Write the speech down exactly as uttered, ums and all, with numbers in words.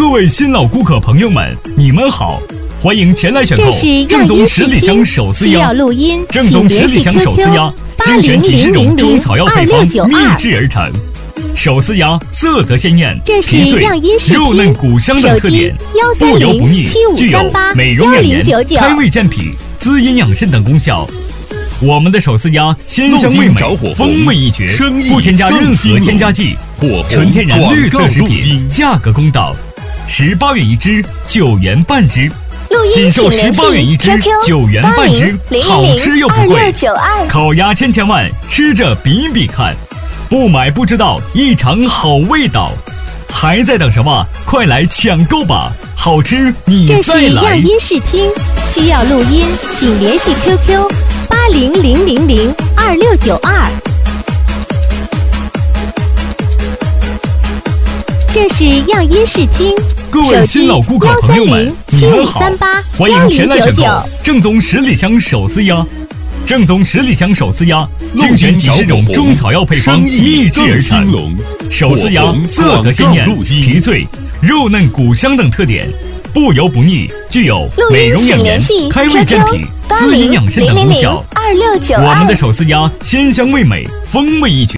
各位新老顾客朋友们，你们好，欢迎前来选购正宗十里香手撕鸭。正宗十里香手撕鸭，精选几十种中草药配方秘制而成。手撕鸭色泽鲜艳，皮脆、肉嫩、骨香等特点，不油不腻，具有美容养颜、开胃健脾、滋阴养肾等功效。我们的手撕鸭鲜香味美，风味一绝，不添加任何添加剂，纯天然绿色食品，价格公道，十八元一只，九元半只，仅售十八元一只，九元半只，好吃又不贵。烤鸭千千万，吃着比比看，不买不知道，一尝好味道。还在等什么？快来抢购吧！好吃你再来。 这是样音视听，需要录音，请联系 Q Q 八零零零零二六九二。这是样音视听， 各位新老顾客朋友们，你们好，欢迎前来选购正宗十里香手撕鸭。正宗十里香手撕鸭，精选几十种中草药配方秘制而成。手撕鸭色泽鲜艳，皮脆、肉嫩、骨香等特点，不油不腻，具有美容养颜、开胃健脾、滋阴养肾等功效。我们的手撕鸭鲜香味美，风味一绝。